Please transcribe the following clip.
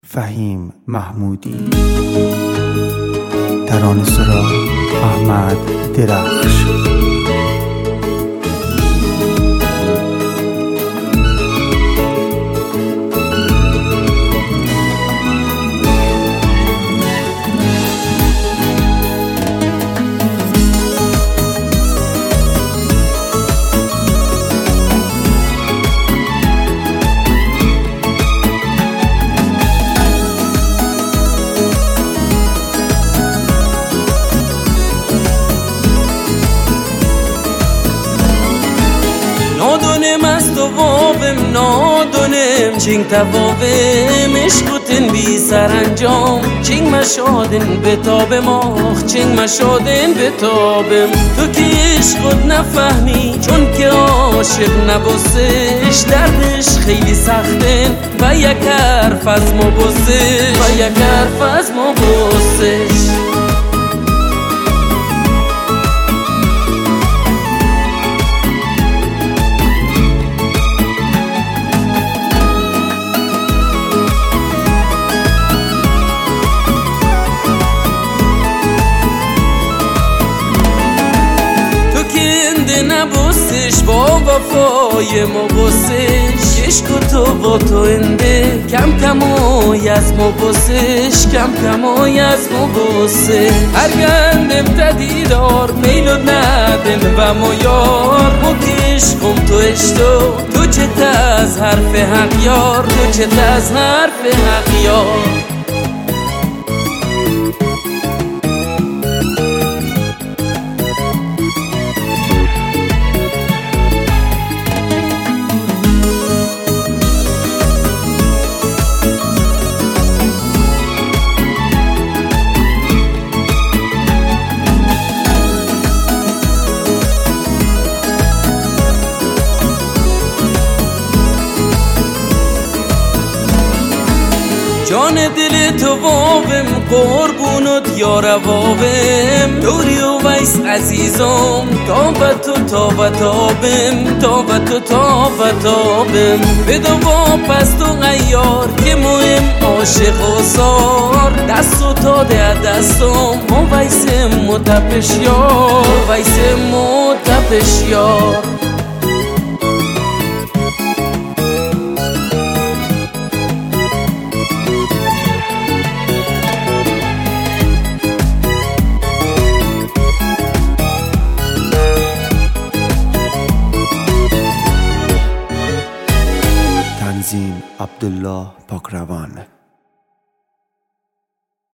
فهیم محمودی. ترانه سرا احمد درخش. نادونم است و وابم نادونم چینگ توابم عشقوتن بی سرانجام چینگ مشادن بتابم آخ چینگ مشادن بتابم تو که عشقوت نفهمی چون که عاشق نباسش دردش خیلی سختن و یک حرف از ما باسش نبوسش با وفای ما بوسش عشق تو با تو انده کم کمای از ما بوسش کم کمای از ما بوسش هر گندم تدیدار میلو ندم و ما یار ما که عشقم تو اشتو تو چه از حرف حق یار تو چه از حرف حق یار جان دل تو وابم قربونت یا روابم دوری و ویس عزیزم تا و تابم بدو با پست و غیار که مهم عاشق و سار دست و تاده دستم و ویس متپش یار تنظیم عبدالله پاکروان.